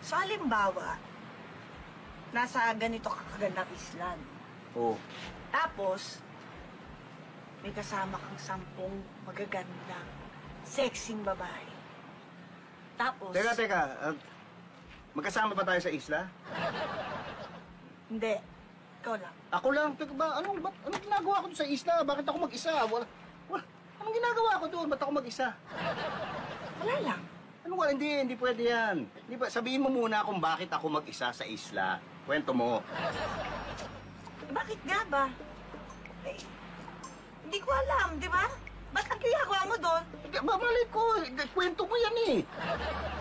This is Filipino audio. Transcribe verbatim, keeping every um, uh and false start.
So, halimbawa, nasa ganito kakagandang island. Oo. Tapos, may kasama kang sampung magagandang, sexing babae. Tapos... Teka, teka. Uh, magkasama ba tayo sa isla? Hindi. Ikaw lang. Ako lang. Teka ba, anong, ba, anong ginagawa ko doon sa isla? Bakit ako mag-isa? Wala, wala. Anong ginagawa ko doon? Ba't ako mag-isa? Wala lang. Ano wala? Hindi, hindi pwede yan. Hindi ba, sabihin mo muna kung bakit ako mag-isa sa isla. Kwento mo. Eh, bakit nga ba? Eh, hindi ko alam, di ba? Ba't ang ginagawa mo doon? Babalik ko. Kwento mo yan eh.